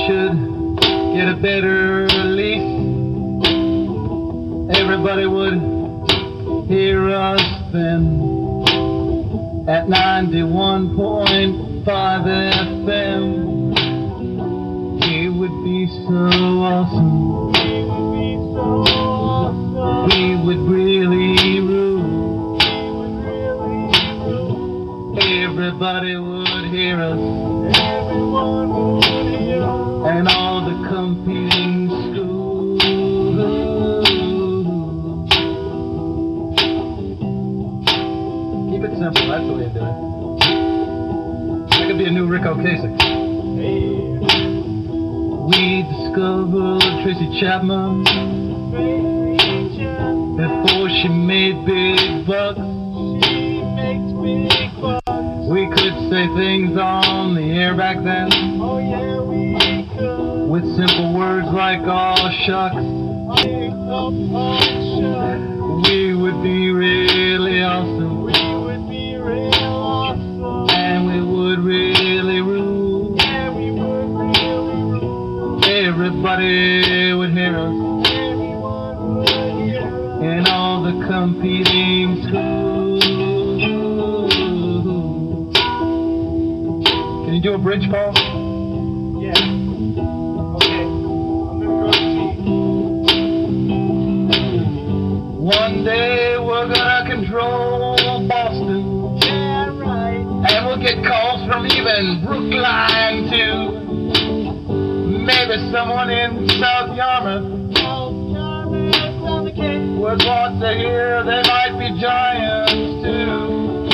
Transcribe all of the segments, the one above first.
should get a better lease, everybody would hear us then at 91.5 FM. It would be so awesome. We would really rule. Everybody would hear us. And all the competing schools. Keep it simple, that's the way to do it. That could be a new Rick Ocasek. We discovered Tracy Chapman before she made big bucks. We could say things on the air back then. Oh yeah, we could. With simple words like "aw shucks." We would be really awesome. We would be real awesome. And we would really rule. Yeah, we would really rule. Everybody would hear us. Everyone would hear us. In all the competing schools. Can you do a bridge, Paul? Yeah. Okay. I'm gonna go see. One day we're gonna control Boston. Yeah, right. And we'll get calls from even Brookline too. Maybe someone in South Yarmouth would want to hear they might be giants too.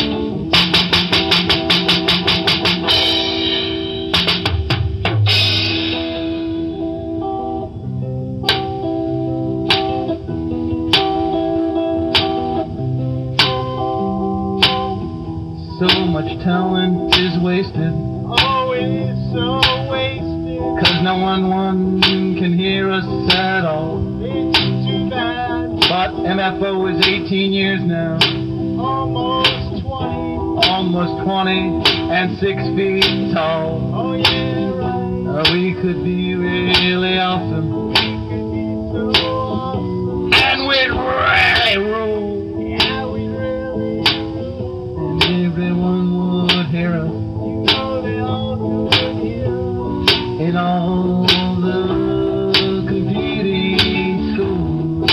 So much talent is wasted. Oh, it is so wasted. 'Cause no one can hear us at all. It's too bad. But MFO is 18 years now. Almost 20. Almost 20 and 6 feet tall. Oh, yeah, right. We could be really awesome. We could be so awesome. And we'd really rule. Yeah, we'd really rule. And everyone would hear us. You know they all would hear us. In all the competing schools.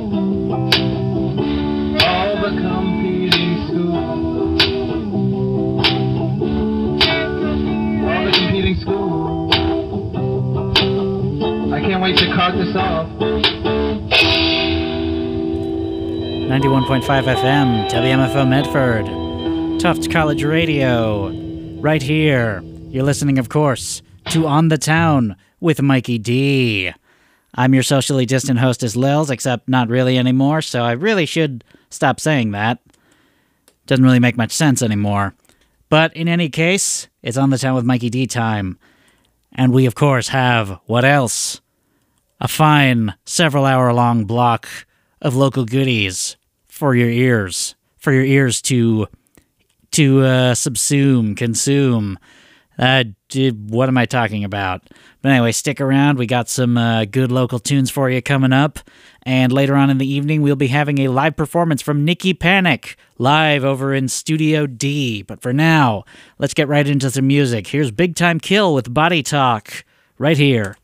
All the competing schools. All the competing schools. I can't wait to cart this off. 91.5 FM, WMFO Medford, Tufts College Radio, right here. You're listening, of course, to On the Town with Mikey D. I'm your socially distant hostess, Lils, except not really anymore, so I really should stop saying that. Doesn't really make much sense anymore. But in any case, it's On the Town with Mikey D time. And we, of course, have, what else? A fine several-hour-long block of local goodies for your ears to subsume, consume. What am I talking about? But anyway, stick around. We got some good local tunes for you coming up. And later on in the evening, we'll be having a live performance from Nikki Panic, live over in Studio D. But for now, let's get right into some music. Here's Big Time Kill with Body Talk, right here.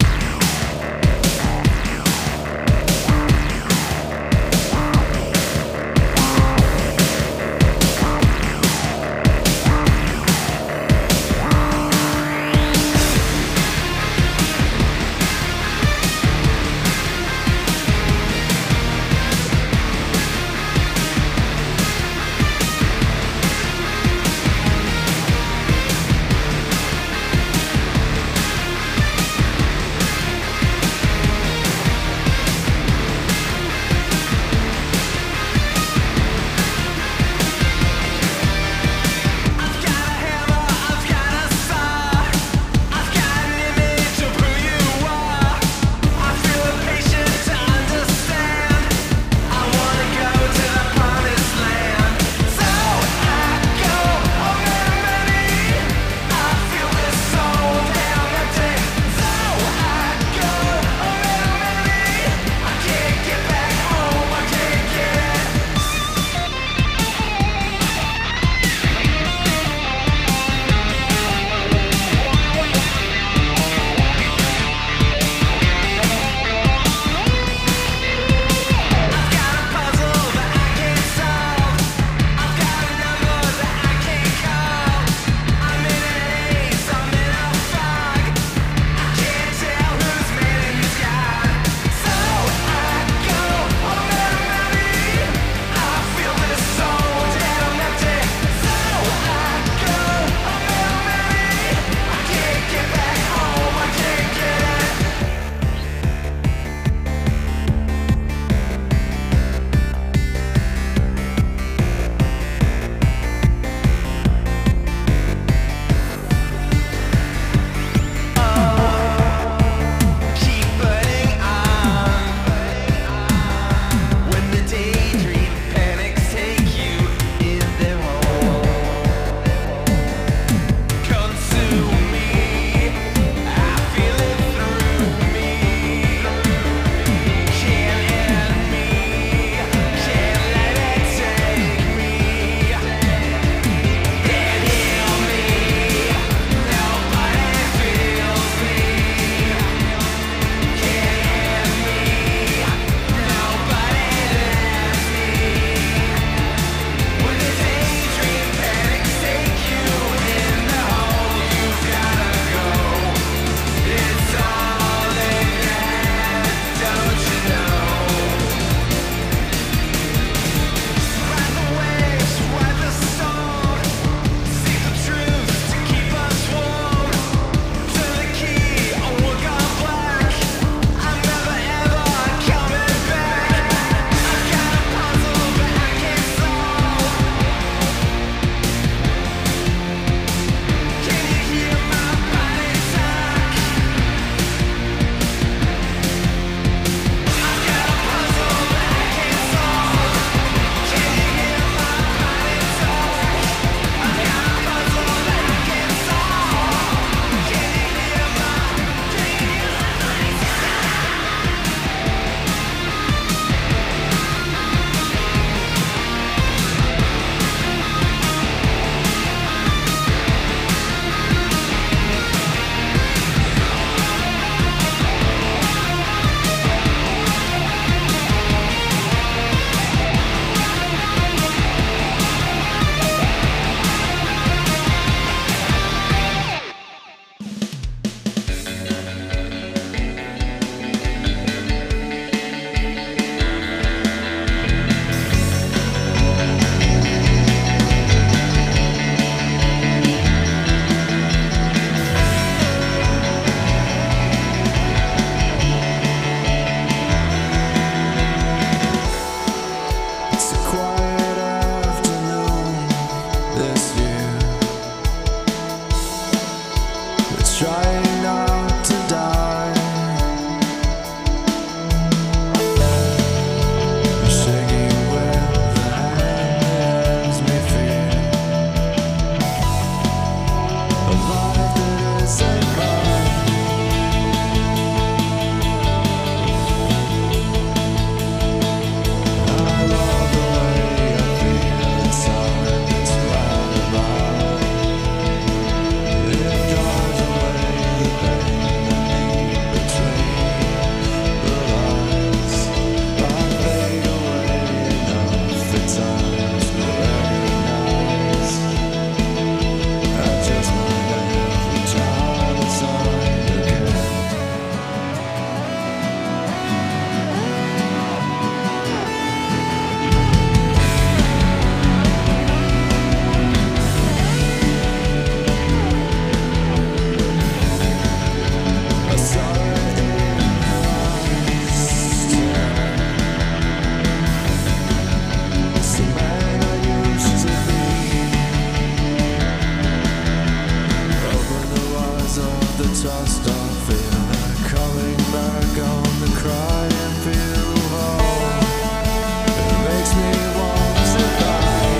lost all feeling, coming back on the crying field hall. It makes me want to die.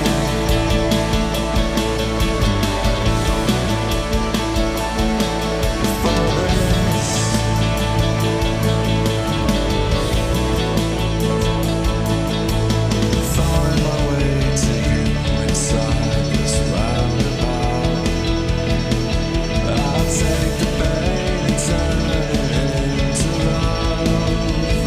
For this, finding my way to you inside this roundabout. I'll take the pain and turn it into love.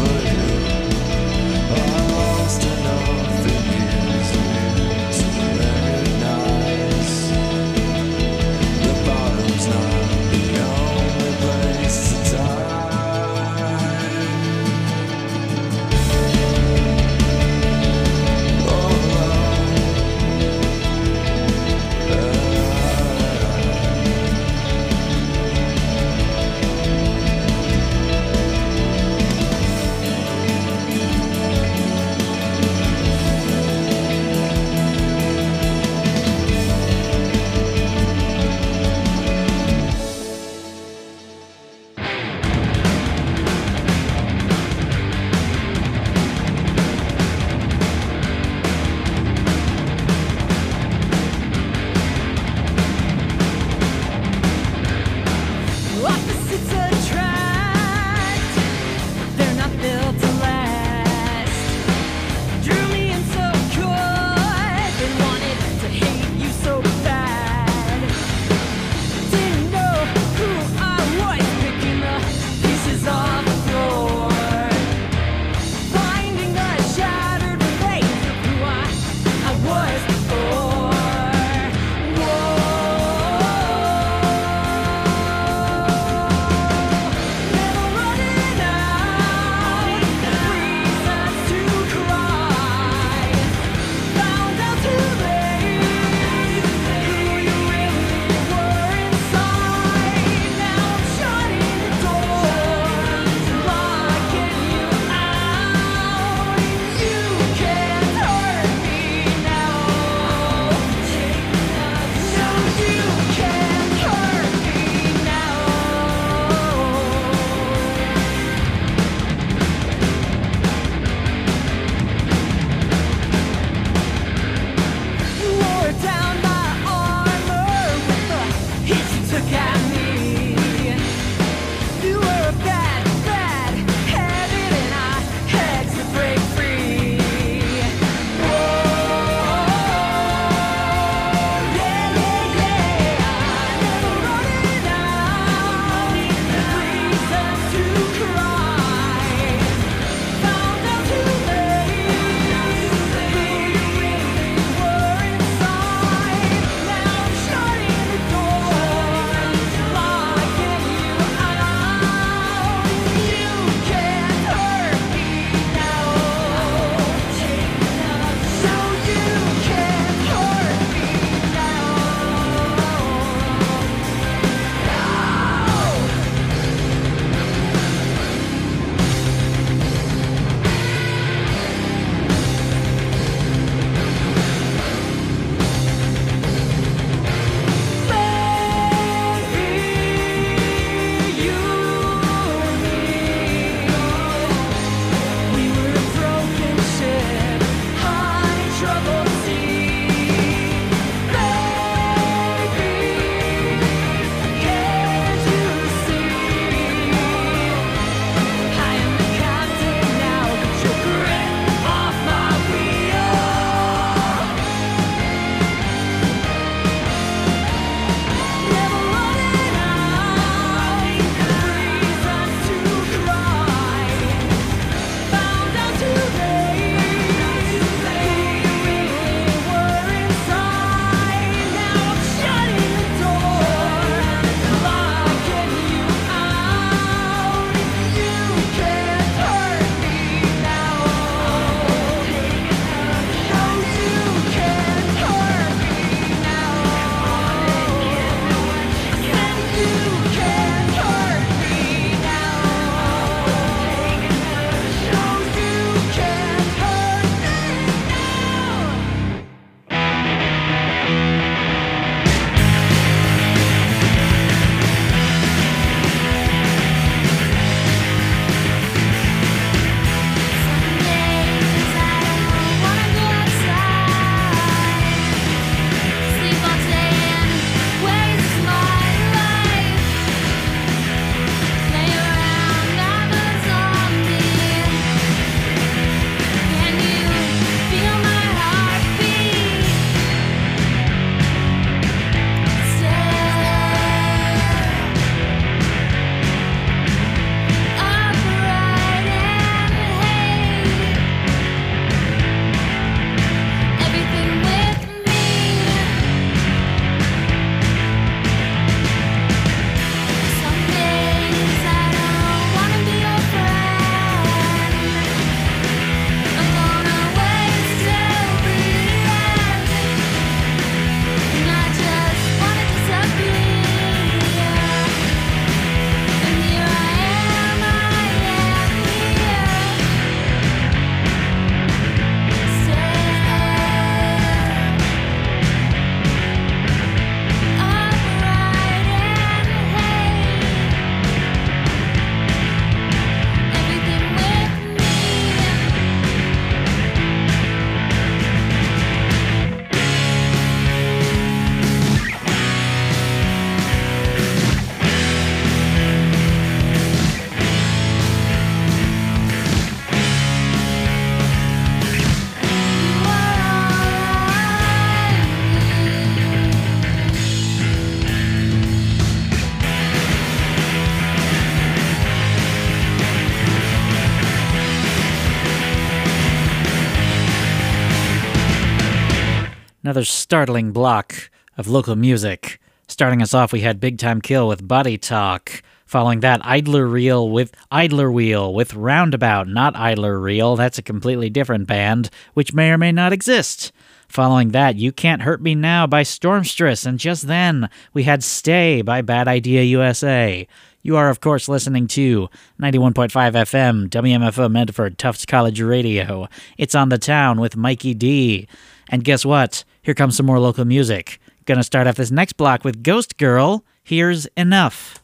Another startling block of local music. Starting us off, we had Big Time Kill with Body Talk. Following that, Idler Wheel with Roundabout, not Idler Reel. That's a completely different band, which may or may not exist. Following that, You Can't Hurt Me Now by Stormstress, and just then, we had Stay by Bad Idea USA. You are, of course, listening to 91.5 FM, WMFO Medford, Tufts College Radio. It's On the Town with Mikey D. And guess what? Here comes some more local music. Gonna start off this next block with Ghost Girl. Here's Enough.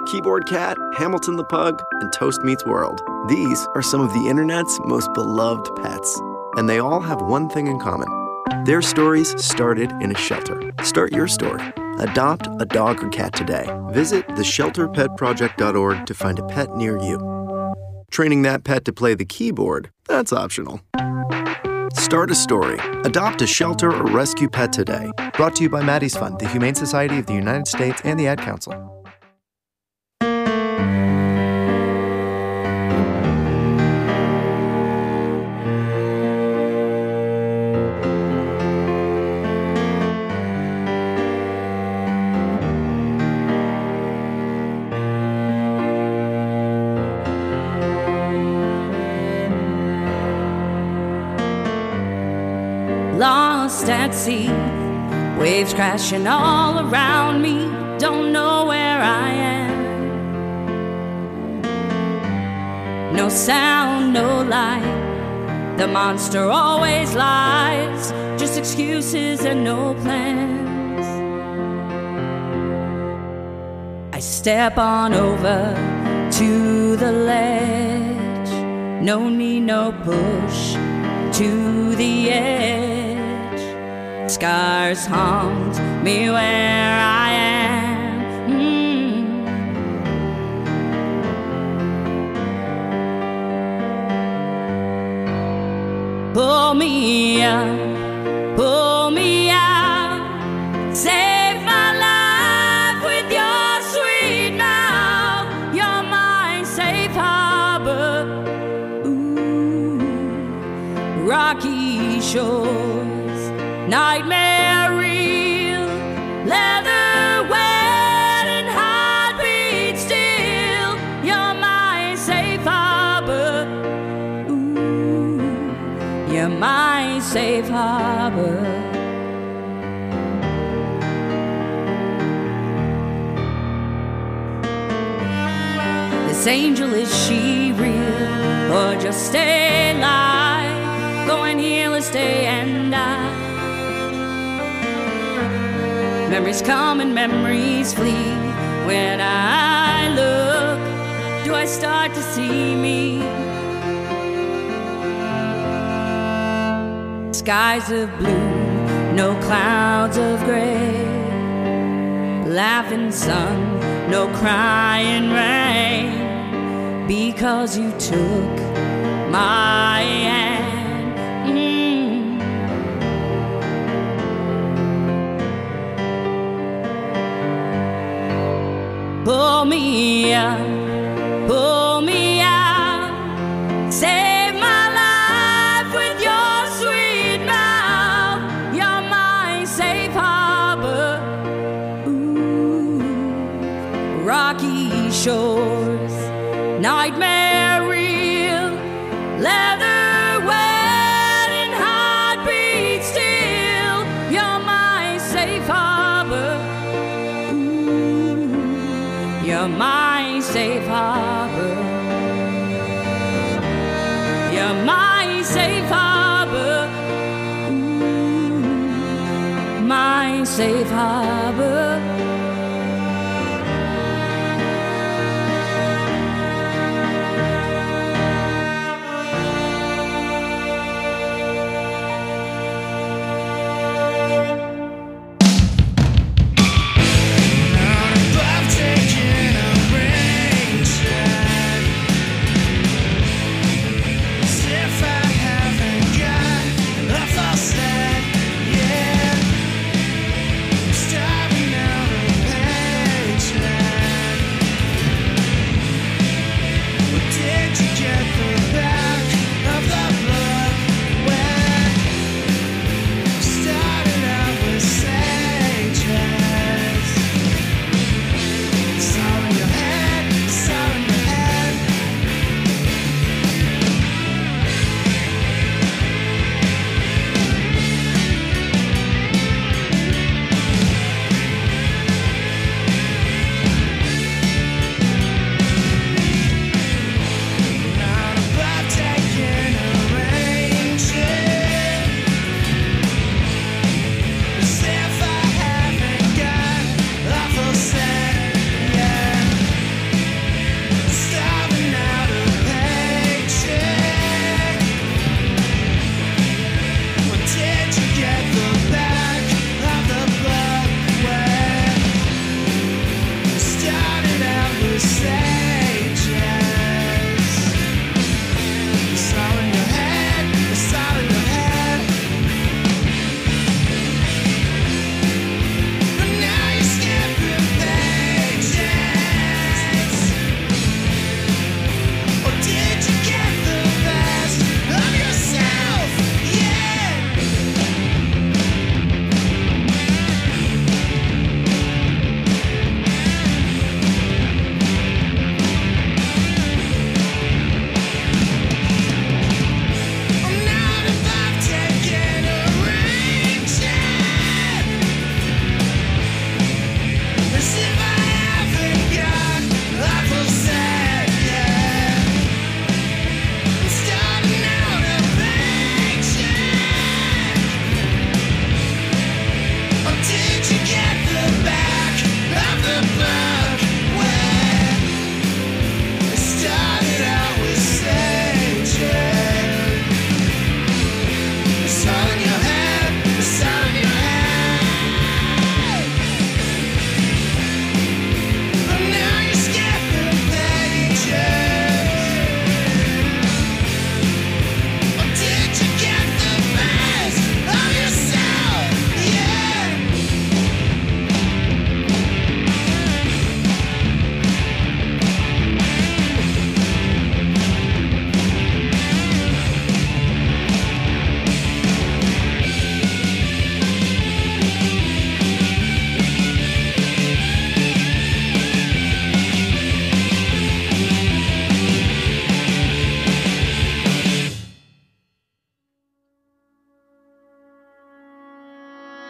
Keyboard Cat, Hamilton the Pug, and Toast Meets World. These are some of the internet's most beloved pets, and they all have one thing in common. Their stories started in a shelter. Start your story. Adopt a dog or cat today. Visit theshelterpetproject.org to find a pet near you. Training that pet to play the keyboard, that's optional. Start a story. Adopt a shelter or rescue pet today. Brought to you by Maddie's Fund, the Humane Society of the United States, and the Ad Council. Lost at sea, waves crashing all around me, don't know where I am. No sound, no light, the monster always lies, just excuses and no plans. I step on over to the ledge, no need, no push to the edge. Scars haunt me where I am. Pull me up, pull me out, save my life with your sweet mouth. You're my safe harbor. Ooh, rocky shores, nightmare real, leather wet and heartbeat still. You're my safe harbor. Ooh, you're my safe harbor. This angel, is she real or just a lie? Go and heal us day and night. Memories come and memories flee. When I look, do I start to see me? Skies of blue, no clouds of gray. Laughing sun, no crying rain. Because you took my hand. Pull me up, pull me out, save my life with your sweet mouth. You're my safe harbor. Ooh, rocky shores, nightmare real, leather wet and heartbeat still. You're my safe harbor. You're my safe harbor. You're my safe harbor. Ooh, my safe harbor. Starving out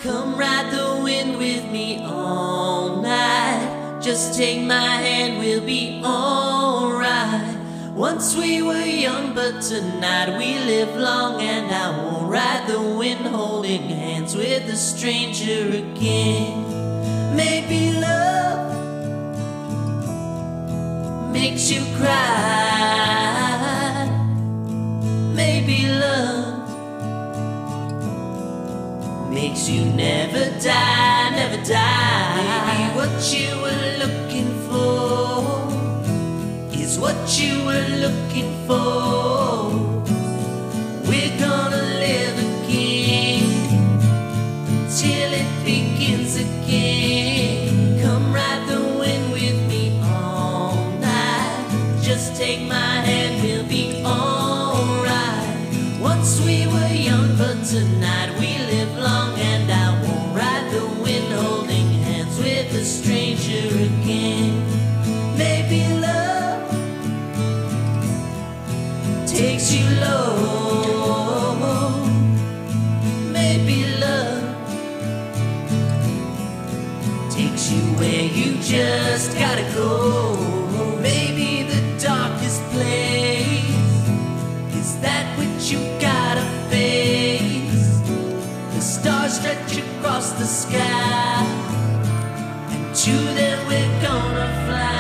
Come ride the wind with me all night. Just take my hand, we'll be alright. Once we were young, but tonight we live long, and I won't ride the wind holding hands with a stranger again. Maybe love makes you cry. Maybe love makes you never die, never die. Maybe what you were looking for is what you were looking for. We're gonna live again till it begins again. Come ride the wind with me all night. Just take my hand, we'll be alright. Once we were young, but tonight we live long, and I won't ride the wind holding hands with a stranger again. Maybe love takes you low. Maybe love takes you where you just gotta go. Maybe the darkest place is that which you gotta face. The stars stretch across the sky, and to them we're gonna fly.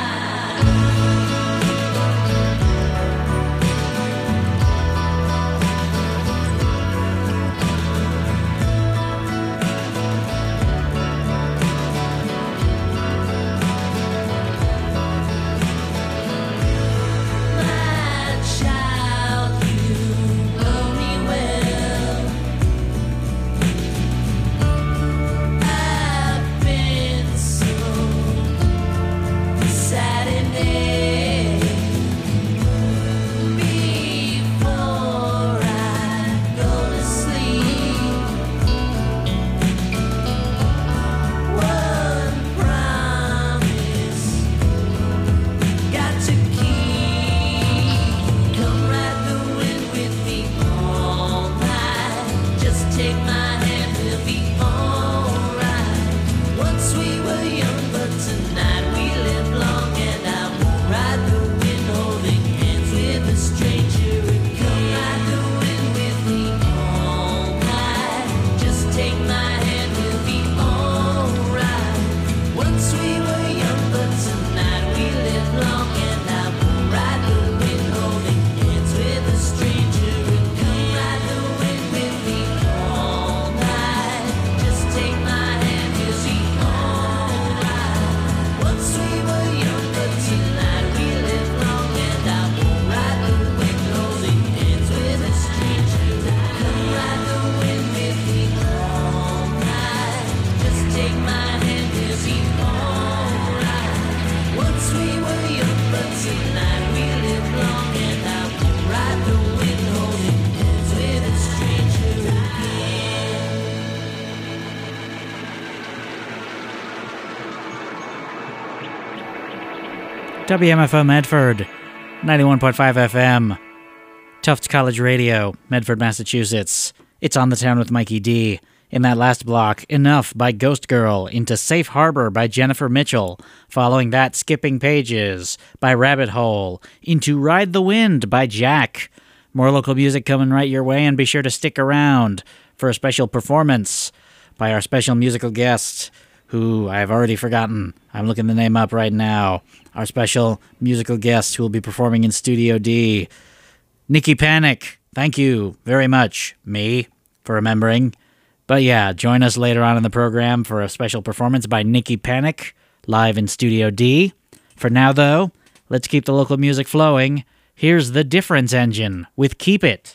WMFO Medford, 91.5 FM, Tufts College Radio, Medford, Massachusetts. It's On the Town with Mikey D. In that last block, Enough by Ghost Girl, into Safe Harbor by Jennifer Mitchell. Following that, Skipping Pages by Rabbit Hole, into Ride the Wind by Jack. More local music coming right your way, and be sure to stick around for a special performance by our special musical guest, who I've already forgotten. I'm looking the name up right now. Our special musical guest who will be performing in Studio D, Nikki Panic. Thank you very much, me, for remembering. But yeah, join us later on in the program for a special performance by Nikki Panic, live in Studio D. For now, though, let's keep the local music flowing. Here's The Difference Engine with Keep It.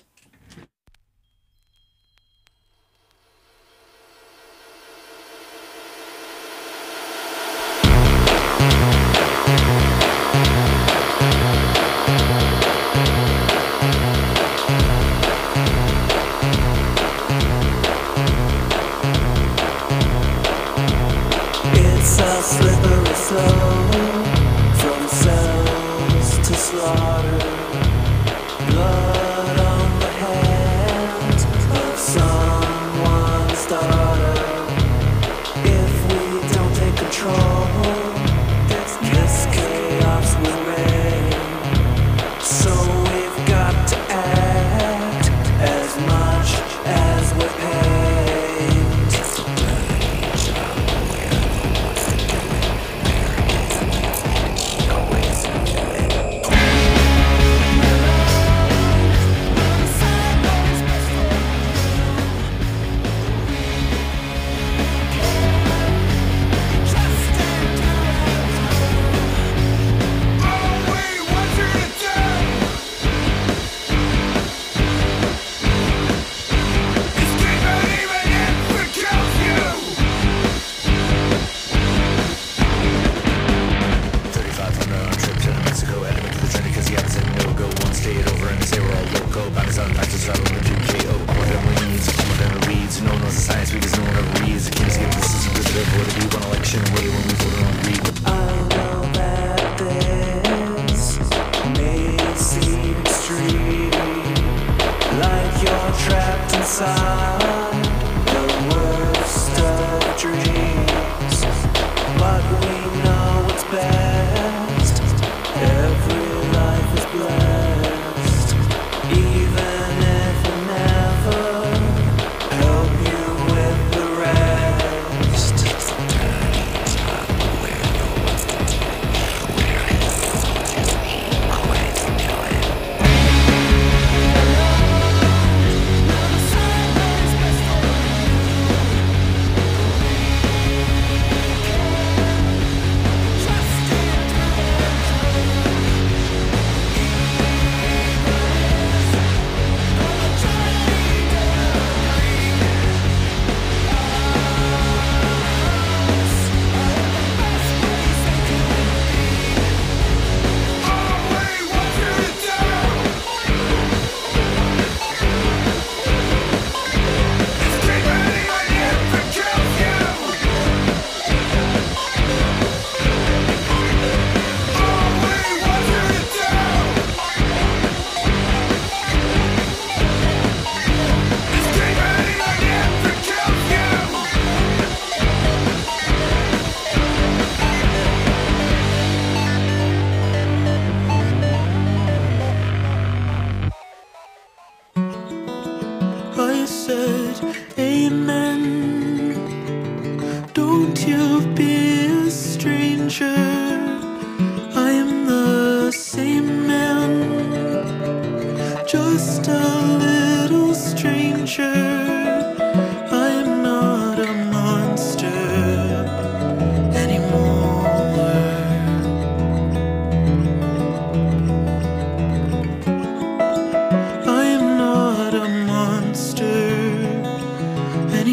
It's a slippery slope from cells to slaughter. Blood on I said, Amen. Don't you be a stranger. I am the same man, just a little stranger. I am not a monster anymore. I am not a monster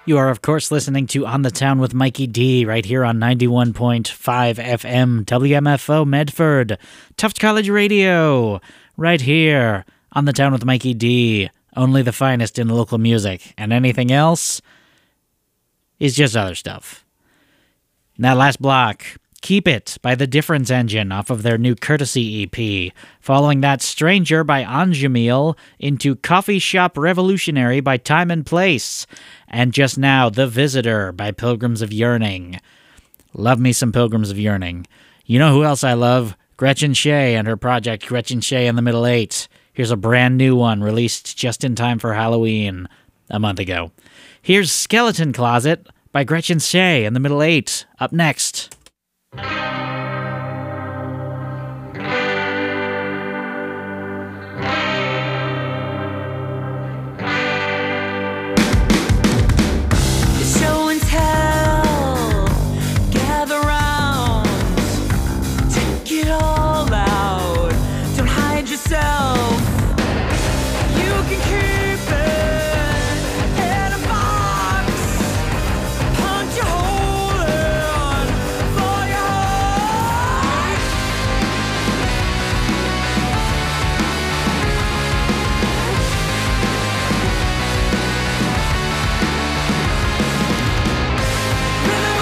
You are, of course, listening to On the Town with Mikey D right here on 91.5 FM, WMFO Medford, Tufts College Radio, right here on the Town with Mikey D. Only the finest in local music, and anything else is just other stuff. In that last block, Keep It by The Difference Engine off of their new Courtesy EP. Following that, Stranger by Anjumil into Coffee Shop Revolutionary by Time and Place. And just now, The Visitor by Pilgrims of Yearning. Love me some Pilgrims of Yearning. You know who else I love? Gretchen Shea and her project Gretchen Shea and the Middle Eight. Here's a brand new one released just in time for Halloween a month ago. Here's Skeleton Closet by Gretchen Shea and the Middle Eight. Up next. Show and tell, gather round, take it all out, don't hide yourself. You can keep it in a box, punch a hole in for your heart. Little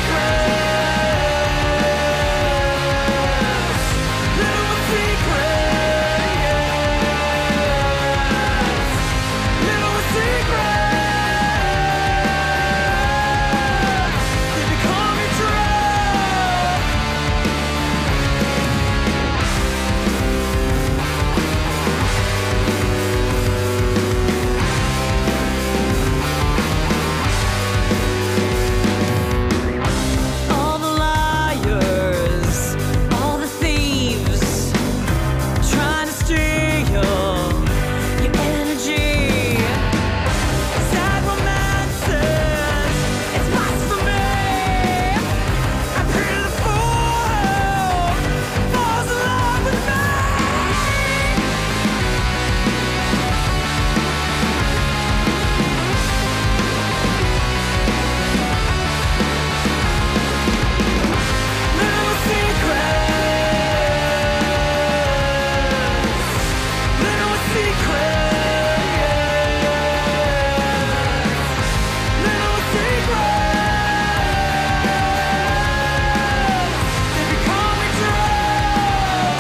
secrets, little secrets, little secrets, they become your truth. All the liars, all the thieves, trying to steal your energy. Sad romances, it's blasphemy. I pity the fool who falls in love with me. Little secrets, little secrets, little secrets, they become your truth.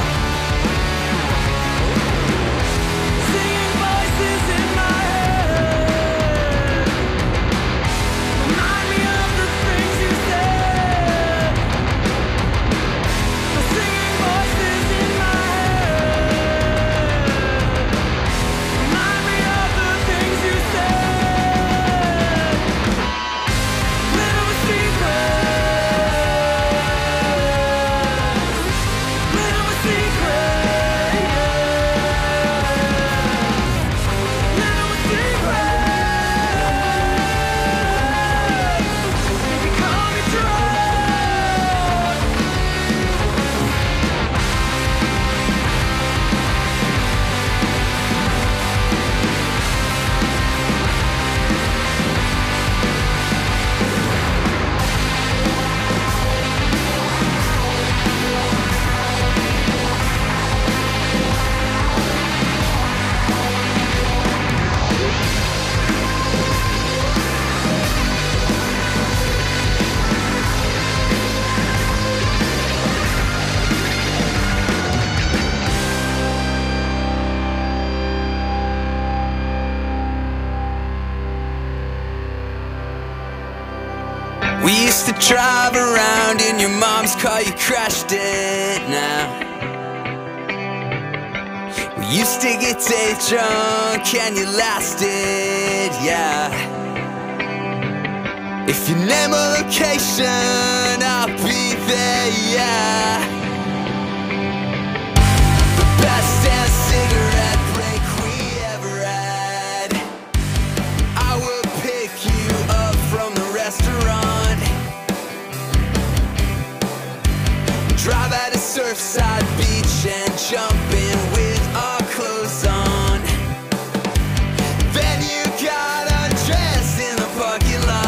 Singing voices in my head remind me of the things you said. The singing voices in my head remind me of the things you said. Little secrets, little secrets, little secrets, they become your truth. We used to drive around in your mom's car, you crashed it now. We used to get day drunk and you lasted, yeah. If you name a location, I'll be there, yeah. The best damn cigarette break we ever had. I will pick you up from the restaurant, drive at a surfside beach and jump in with our clothes on. Then you got undressed in the parking lot.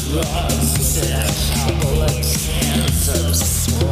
drugs, sex, alcoholics, cancers.